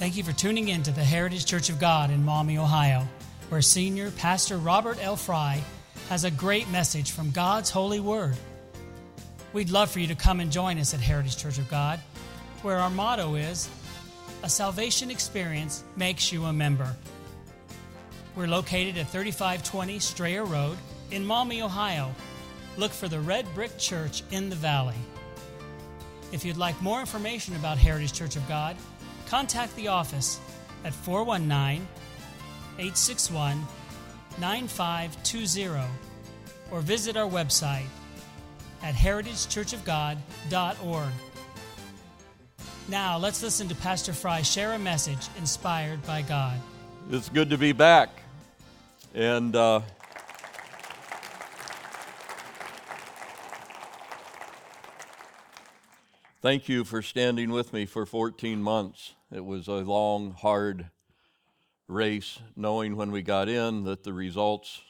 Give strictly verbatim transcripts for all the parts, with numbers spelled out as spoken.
Thank you for tuning in to the Heritage Church of God in Maumee, Ohio, where Senior Pastor Robert L. Fry has a great message from God's holy word. We'd love for you to come and join us at Heritage Church of God, where our motto is, a salvation experience makes you a member. We're located at thirty-five twenty Strayer Road in Maumee, Ohio. Look for the Red Brick Church in the valley. If you'd like more information about Heritage Church of God, contact the office at four one nine, eight six one, nine five two zero or visit our website at heritage church of god dot org. Now, let's listen to Pastor Fry share a message inspired by God. It's good to be back. And uh, thank you for standing with me for fourteen months. It was a long, hard race, knowing when we got in that the results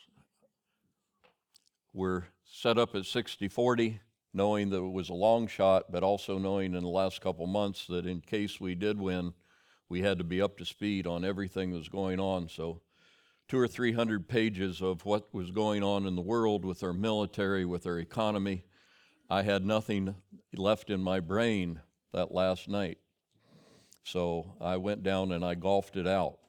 were set up at sixty forty, knowing that it was a long shot, but also knowing in the last couple months that in case we did win, we had to be up to speed on everything that was going on. So two or three hundred pages of what was going on in the world with our military, with our economy. I had nothing left in my brain that last night. So I went down and I golfed it out.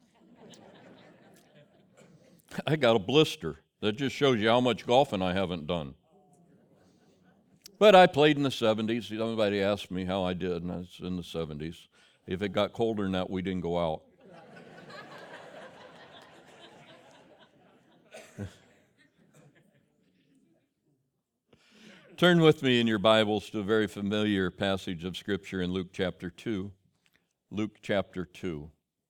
I got a blister. That just shows you how much golfing I haven't done. But I played in the seventies. Somebody asked me how I did, and I was in the seventies. If it got colder than that, we didn't go out. Turn with me in your Bibles to a very familiar passage of Scripture in Luke chapter two. Luke chapter two.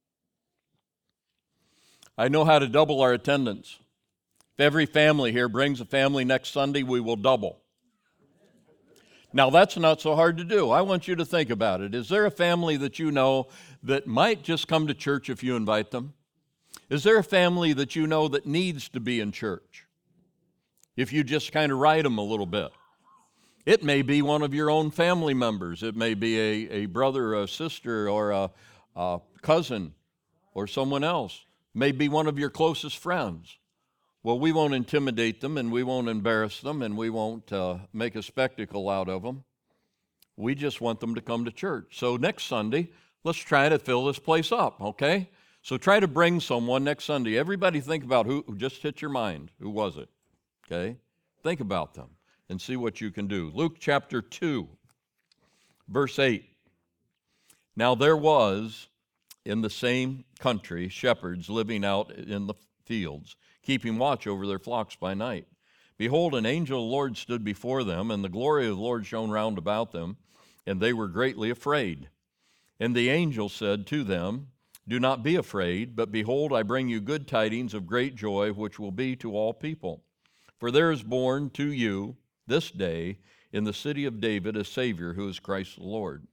I know how to double our attendance. If every family here brings a family next Sunday, we will double. Now, that's not so hard to do. I want you to think about it. Is there a family that you know that might just come to church if you invite them? Is there a family that you know that needs to be in church if you just kind of write them a little bit? It may be one of your own family members. It may be a, a brother, a sister, or a, a cousin, or someone else. It may be one of your closest friends. Well, we won't intimidate them, and we won't embarrass them, and we won't uh, make a spectacle out of them. We just want them to come to church. So next Sunday, let's try to fill this place up, okay? So try to bring someone next Sunday. Everybody think about who, who just hit your mind. Who was it? Okay? Think about them and see what you can do. Luke chapter two, verse eight. Now there was in the same country shepherds living out in the fields, keeping watch over their flocks by night. Behold, an angel of the Lord stood before them, and the glory of the Lord shone round about them, and they were greatly afraid. And the angel said to them, Do not be afraid, but behold, I bring you good tidings of great joy, which will be to all people. For there is born to you this day in the city of David a Savior, who is Christ the Lord.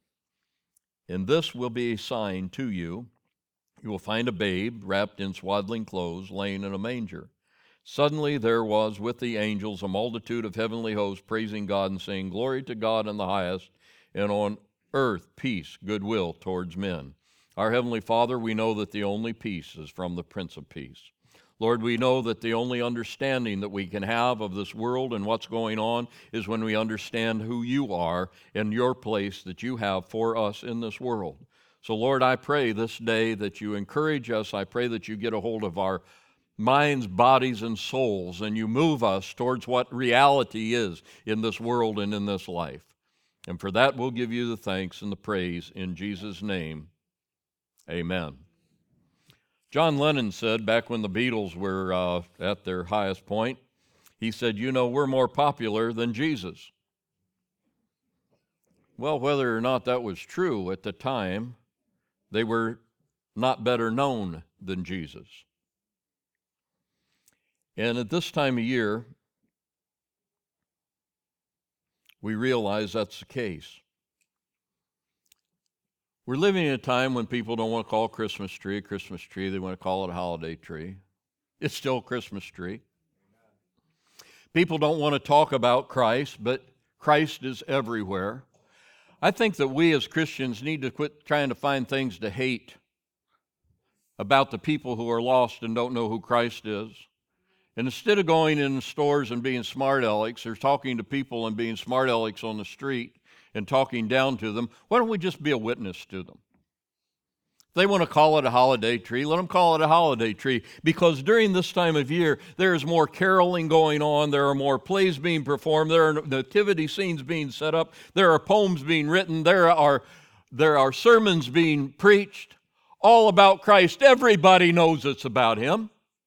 And this will be a sign to you. You will find a babe wrapped in swaddling clothes, laying in a manger. Suddenly there was with the angels a multitude of heavenly hosts, praising God and saying, Glory to God in the highest, and on earth peace, goodwill towards men. Our Heavenly Father, we know that the only peace is from the Prince of Peace. Lord, we know that the only understanding that we can have of this world and what's going on is when we understand who you are and your place that you have for us in this world. So, Lord, I pray this day that you encourage us. I pray that you get a hold of our minds, bodies, and souls, and you move us towards what reality is in this world and in this life. And for that, we'll give you the thanks and the praise in Jesus' name. Amen. John Lennon said back when the Beatles were uh, at their highest point, he said, you know, we're more popular than Jesus. Well, whether or not that was true at the time, they were not better known than Jesus. And at this time of year, we realize that's the case. We're living in a time when people don't want to call a Christmas tree a Christmas tree. They want to call it a holiday tree. It's still a Christmas tree. People don't want to talk about Christ, but Christ is everywhere. I think that we as Christians need to quit trying to find things to hate about the people who are lost and don't know who Christ is. And instead of going in stores and being smart alecks or talking to people and being smart alecks on the street and talking down to them, why don't we just be a witness to them? If they want to call it a holiday tree, let them call it a holiday tree, because during this time of year, there is more caroling going on, there are more plays being performed, there are nativity scenes being set up, there are poems being written, there are, there are sermons being preached, all about Christ. Everybody knows it's about Him.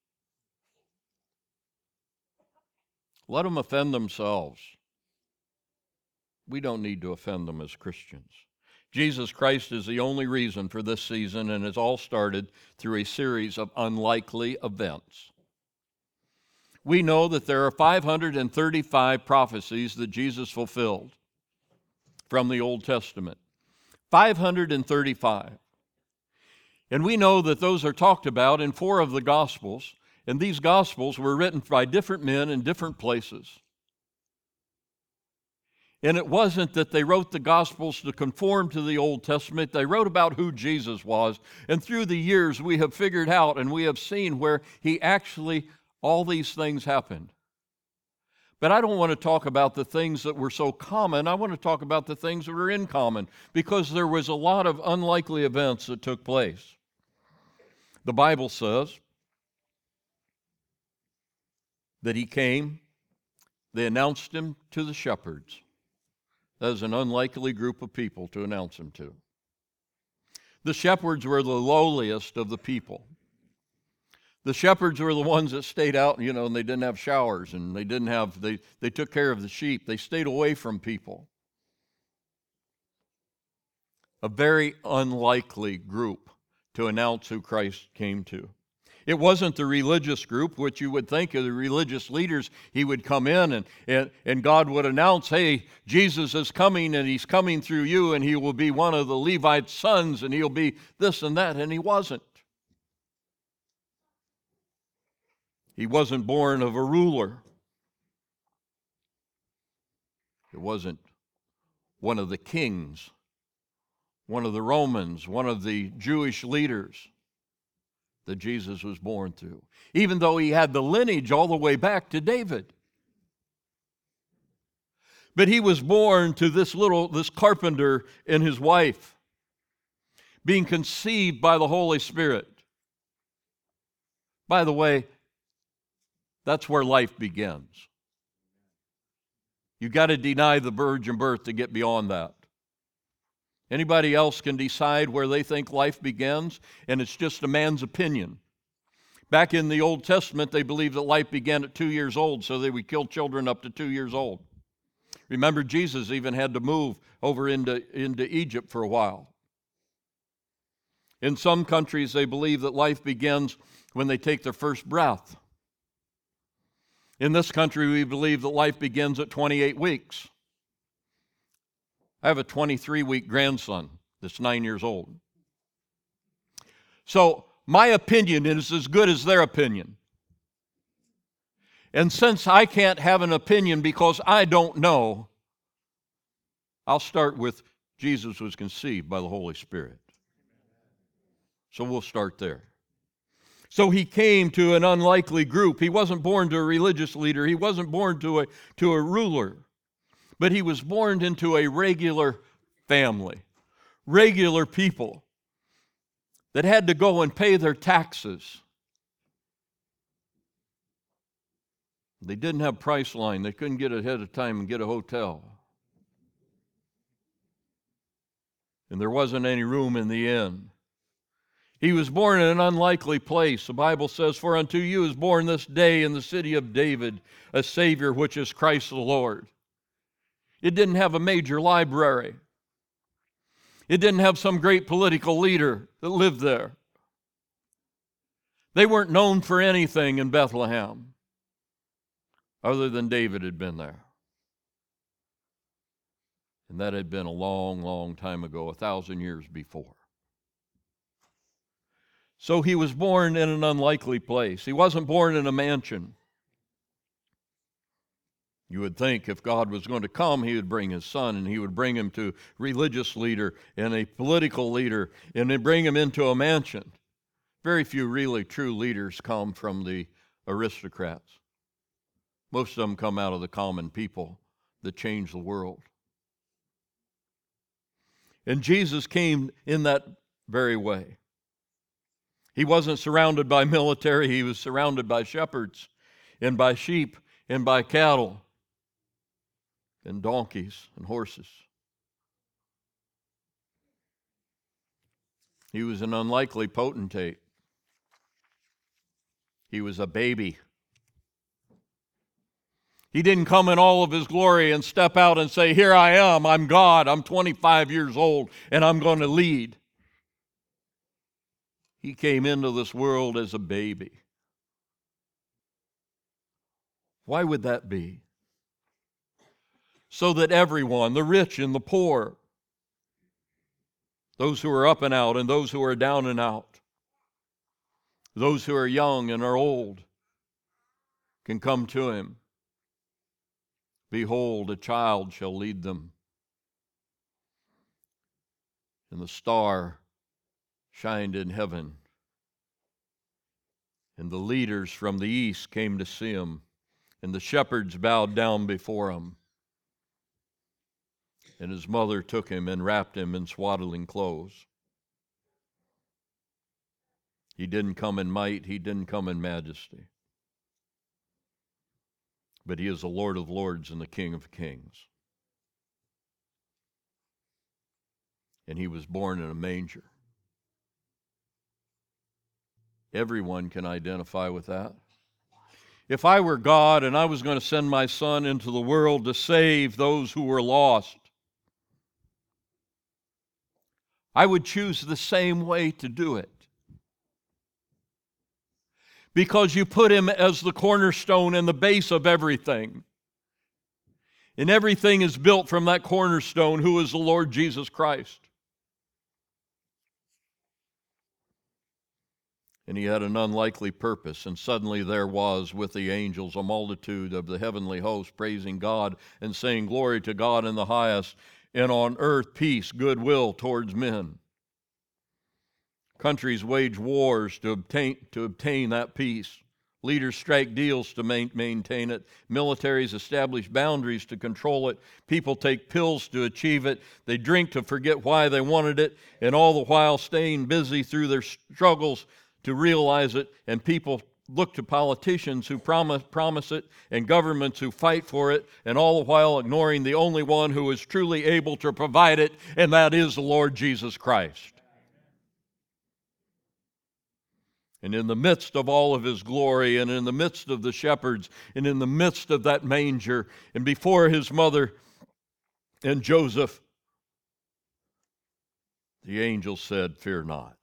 Let them offend themselves. We don't need to offend them as Christians. Jesus Christ is the only reason for this season, and it's all started through a series of unlikely events. We know that there are five hundred thirty-five prophecies that Jesus fulfilled from the Old Testament. five hundred thirty-five. And we know that those are talked about in four of the Gospels, and these Gospels were written by different men in different places. And it wasn't that they wrote the Gospels to conform to the Old Testament. They wrote about who Jesus was. And through the years, we have figured out and we have seen where He actually, all these things happened. But I don't want to talk about the things that were so common. I want to talk about the things that were in common, because there was a lot of unlikely events that took place. The Bible says that He came, they announced Him to the shepherds. That is an unlikely group of people to announce Him to. The shepherds were the lowliest of the people. The shepherds were the ones that stayed out, you know, and they didn't have showers, and they didn't have, they, they took care of the sheep. They stayed away from people. A very unlikely group to announce who Christ came to. It wasn't the religious group, which you would think of the religious leaders. He would come in and, and, and God would announce, hey, Jesus is coming and He's coming through you and He will be one of the Levite's sons and He'll be this and that, and He wasn't. He wasn't born of a ruler. It wasn't one of the kings, one of the Romans, one of the Jewish leaders that Jesus was born through, even though He had the lineage all the way back to David. But He was born to this little, this carpenter and his wife, being conceived by the Holy Spirit. By the way, that's where life begins. You've got to deny the virgin birth to get beyond that. Anybody else can decide where they think life begins, and it's just a man's opinion. Back in the Old Testament, they believed that life began at two years old, so they would kill children up to two years old. Remember, Jesus even had to move over into, into Egypt for a while. In some countries, they believe that life begins when they take their first breath. In this country, we believe that life begins at twenty-eight weeks. I have a twenty-three-week grandson that's nine years old. So my opinion is as good as their opinion. And since I can't have an opinion because I don't know, I'll start with Jesus was conceived by the Holy Spirit. So we'll start there. So He came to an unlikely group. He wasn't born to a religious leader. He wasn't born to a, to a ruler. But He was born into a regular family, regular people that had to go and pay their taxes. They didn't have Priceline. They couldn't get ahead of time and get a hotel. And there wasn't any room in the inn. He was born in an unlikely place. The Bible says, for unto you is born this day in the city of David a Savior, which is Christ the Lord. It didn't have a major library. It didn't have some great political leader that lived there. They weren't known for anything in Bethlehem other than David had been there. And that had been a long, long time ago, a thousand years before. So He was born in an unlikely place. He wasn't born in a mansion. You would think if God was going to come, He would bring His Son, and He would bring Him to a religious leader and a political leader, and then bring Him into a mansion. Very few really true leaders come from the aristocrats. Most of them come out of the common people that change the world. And Jesus came in that very way. He wasn't surrounded by military, he was surrounded by shepherds and by sheep and by cattle and donkeys and horses. He was an unlikely potentate. He was a baby. He didn't come in all of his glory and step out and say, "Here I am, I'm God, I'm twenty-five years old, and I'm going to lead." He came into this world as a baby. Why would that be? So that everyone, the rich and the poor, those who are up and out and those who are down and out, those who are young and are old, can come to him. Behold, a child shall lead them. And the star shined in heaven. And the leaders from the east came to see him, and the shepherds bowed down before him. And his mother took him and wrapped him in swaddling clothes. He didn't come in might, he didn't come in majesty. But he is the Lord of lords and the King of kings. And he was born in a manger. Everyone can identify with that. If I were God and I was going to send my Son into the world to save those who were lost, I would choose the same way to do it. Because you put him as the cornerstone and the base of everything. And everything is built from that cornerstone, who is the Lord Jesus Christ. And he had an unlikely purpose, and suddenly there was with the angels a multitude of the heavenly host praising God and saying, "Glory to God in the highest, and on earth peace, goodwill towards men." Countries wage wars to obtain, to obtain that peace. Leaders strike deals to main, maintain it. Militaries establish boundaries to control it. People take pills to achieve it. They drink to forget why they wanted it, and all the while staying busy through their struggles to realize it. And people look to politicians who promise, promise it, and governments who fight for it, and all the while ignoring the only one who is truly able to provide it, and that is the Lord Jesus Christ. And in the midst of all of his glory, and in the midst of the shepherds, and in the midst of that manger, and before his mother and Joseph, the angel said, "Fear not."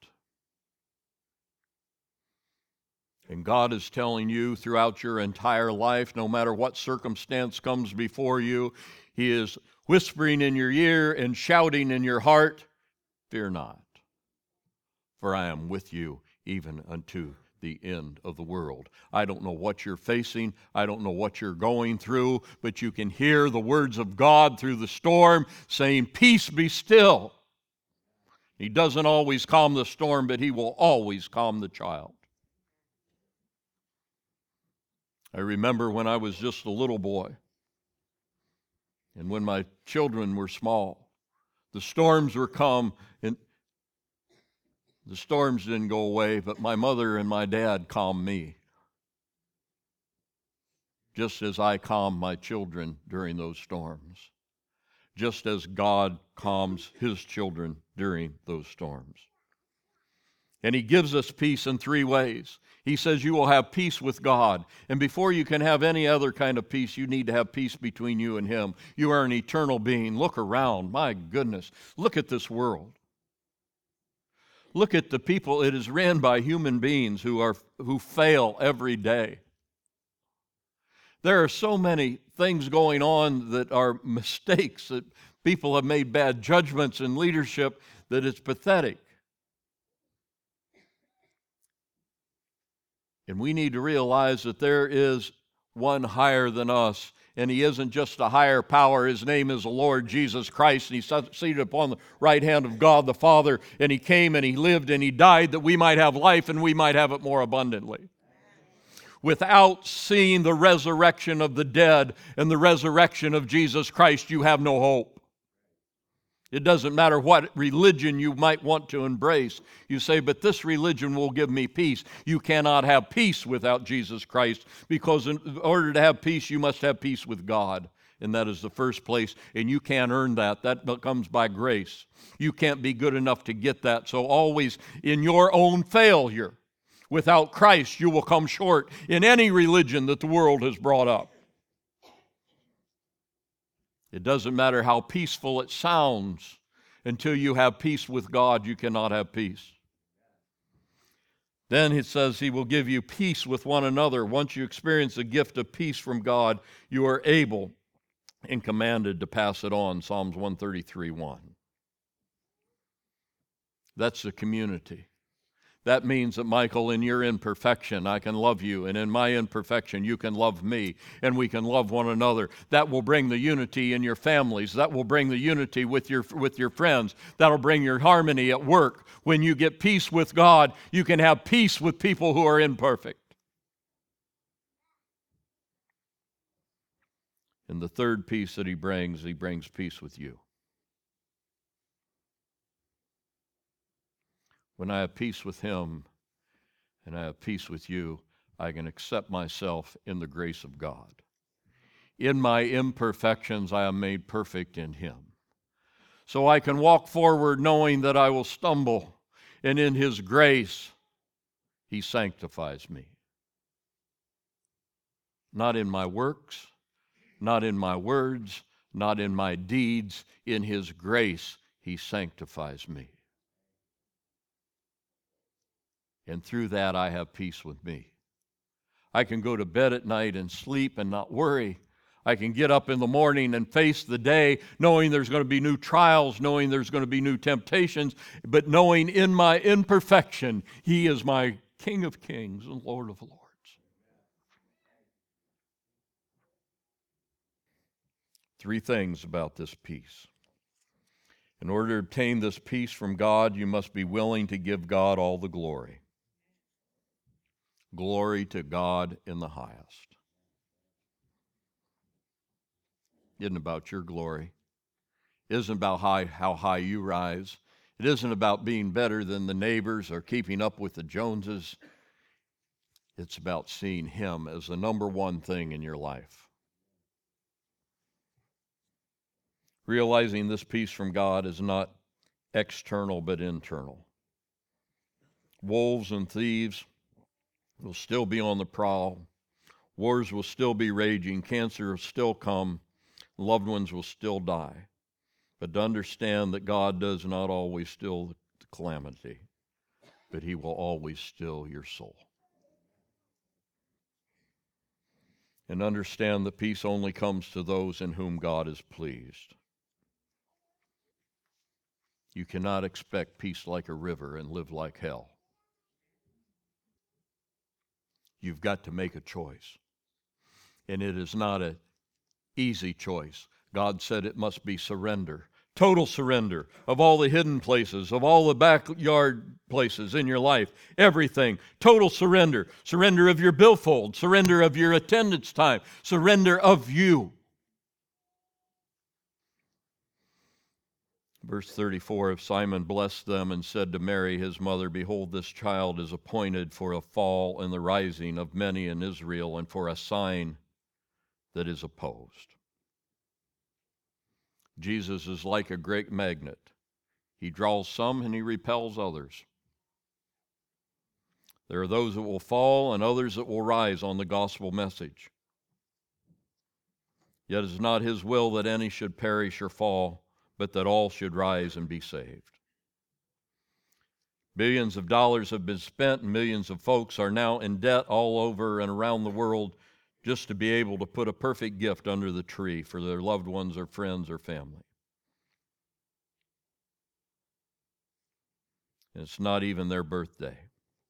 And God is telling you throughout your entire life, no matter what circumstance comes before you, he is whispering in your ear and shouting in your heart, "Fear not, for I am with you even unto the end of the world." I don't know what you're facing. I don't know what you're going through, but you can hear the words of God through the storm saying, "Peace, be still." He doesn't always calm the storm, but he will always calm the child. I remember when I was just a little boy, and when my children were small, the storms were come, and the storms didn't go away, but my mother and my dad calmed me, just as I calmed my children during those storms, just as God calms his children during those storms. And he gives us peace in three ways. He says you will have peace with God. And before you can have any other kind of peace, you need to have peace between you and him. You are an eternal being. Look around. My goodness. Look at this world. Look at the people. It is ran by human beings who are who fail every day. There are so many things going on that are mistakes, that people have made bad judgments in leadership, that it's pathetic. And we need to realize that there is one higher than us, And he isn't just a higher power. His name is the Lord Jesus Christ, and he's seated upon the right hand of God the Father. And he came and he lived and he died that we might have life and we might have it more abundantly. Without seeing the resurrection of the dead and the resurrection of Jesus Christ, you have no hope. It doesn't matter what religion you might want to embrace. You say, but this religion will give me peace. You cannot have peace without Jesus Christ, because in order to have peace, you must have peace with God. And that is the first place, and you can't earn that. That comes by grace. You can't be good enough to get that. So always in your own failure, without Christ, you will come short in any religion that the world has brought up. It doesn't matter how peaceful it sounds. Until you have peace with God, you cannot have peace. Then it says he will give you peace with one another. Once you experience the gift of peace from God, you are able and commanded to pass it on. Psalms one thirty-three one. That's the community. That means that, Michael, in your imperfection, I can love you, and in my imperfection, you can love me, and we can love one another. That will bring the unity in your families. That will bring the unity with your, with your friends. That will bring your harmony at work. When you get peace with God, you can have peace with people who are imperfect. And the third peace that he brings, he brings peace with you. When I have peace with him and I have peace with you, I can accept myself in the grace of God. In my imperfections, I am made perfect in him. So I can walk forward knowing that I will stumble, and in his grace, he sanctifies me. Not in my works, not in my words, not in my deeds. In his grace, he sanctifies me. And through that, I have peace with me. I can go to bed at night and sleep and not worry. I can get up in the morning and face the day knowing there's going to be new trials, knowing there's going to be new temptations, but knowing in my imperfection, he is my King of kings and Lord of lords. Three things about this peace. In order to obtain this peace from God, you must be willing to give God all the glory. Glory to God in the highest. It isn't about your glory. It isn't about high, how high you rise. It isn't about being better than the neighbors or keeping up with the Joneses. It's about seeing him as the number one thing in your life. Realizing this peace from God is not external but internal. Wolves and thieves will still be on the prowl. Wars will still be raging. Cancer will still come. Loved ones will still die. But to understand that God does not always still the calamity, but he will always still your soul. And understand that peace only comes to those in whom God is pleased. You cannot expect peace like a river and live like hell. You've got to make a choice. And it is not an easy choice. God said it must be surrender. Total surrender of all the hidden places, of all the backyard places in your life. Everything. Total surrender. Surrender of your billfold. Surrender of your attendance time. Surrender of you. Verse thirty-four of Simon blessed them and said to Mary his mother, behold, this child is appointed for a fall and the rising of many in Israel, and for a sign that is opposed. Jesus is like a great magnet. He draws some and he repels others. There are those that will fall and others that will rise on the gospel message. Yet it is not his will that any should perish or fall, but that all should rise and be saved. Billions of dollars have been spent, and millions of folks are now in debt all over and around the world just to be able to put a perfect gift under the tree for their loved ones or friends or family. And it's not even their birthday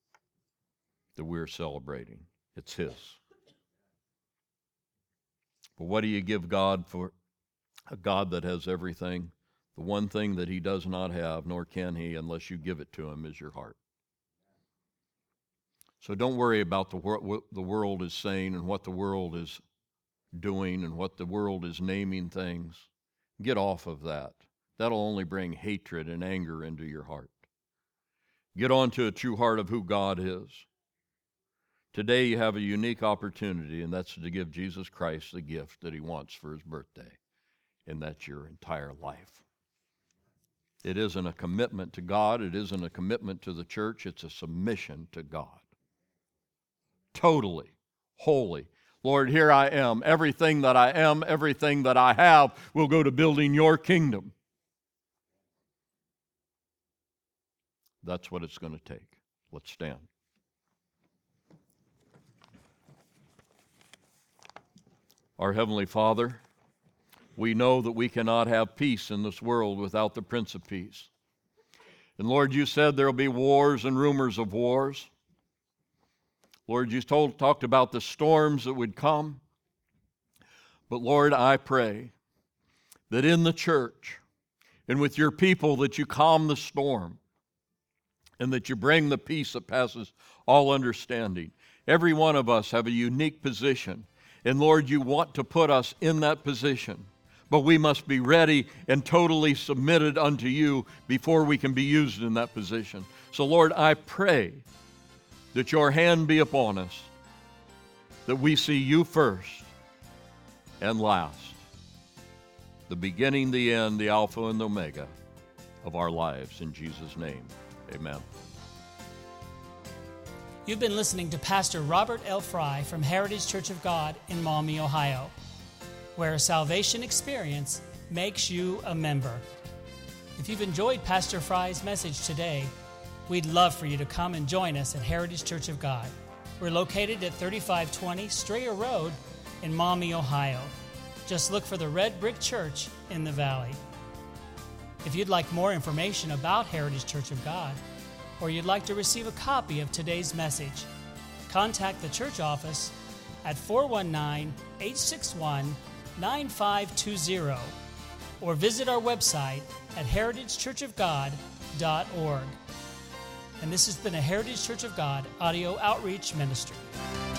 that we're celebrating. It's his. But what do you give God for a God that has everything? The one thing that he does not have, nor can he unless you give it to him, is your heart. So don't worry about the wor- what the world is saying and what the world is doing and what the world is naming things. Get off of that. That'll only bring hatred and anger into your heart. Get on to a true heart of who God is. Today you have a unique opportunity, and that's to give Jesus Christ the gift that he wants for his birthday, and that's your entire life. It isn't a commitment to God. It isn't a commitment to the church. It's a submission to God. Totally, wholly. Lord, here I am. Everything that I am, everything that I have will go to building your kingdom. That's what it's going to take. Let's stand. Our Heavenly Father, we know that we cannot have peace in this world without the Prince of Peace. And Lord, you said there will be wars and rumors of wars. Lord, you told, talked about the storms that would come. But Lord, I pray that in the church and with your people that you calm the storm and that you bring the peace that passes all understanding. Every one of us have a unique position. And Lord, you want to put us in that position. But we must be ready and totally submitted unto you before we can be used in that position. So Lord, I pray that your hand be upon us, that we see you first and last, the beginning, the end, the Alpha and the Omega of our lives. In Jesus' name, amen. You've been listening to Pastor Robert L. Fry from Heritage Church of God in Maumee, Ohio, where a salvation experience makes you a member. If you've enjoyed Pastor Fry's message today, we'd love for you to come and join us at Heritage Church of God. We're located at thirty-five twenty Strayer Road in Maumee, Ohio. Just look for the Red Brick Church in the valley. If you'd like more information about Heritage Church of God, or you'd like to receive a copy of today's message, contact the church office at four one nine, eight six one, nine five two zero or visit our website at heritage church of god dot org. And this has been a Heritage Church of God audio outreach ministry.